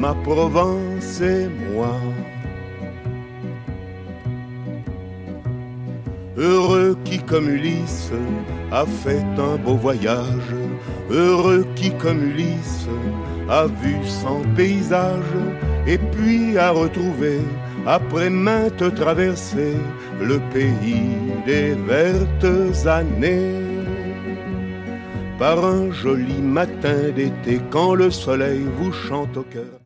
ma Provence et moi. Heureux qui comme Ulysse a fait un beau voyage, heureux qui comme Ulysse a vu 100 paysages, et puis a retrouvé, après maintes traversées, le pays des vertes années. Par un joli matin d'été, quand le soleil vous chante au cœur.